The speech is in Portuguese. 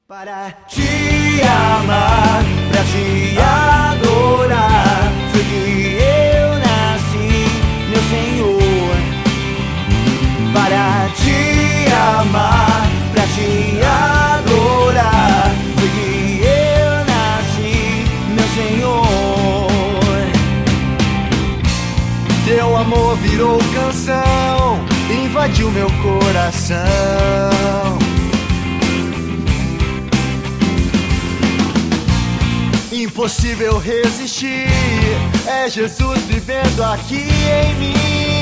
Para te amar, pra te adorar, foi que eu nasci, meu Senhor. Para te amar, pra te adorar, foi que eu nasci, meu Senhor. Teu amor virou canção, invadiu meu coração. Impossível resistir, é Jesus vivendo aqui em mim.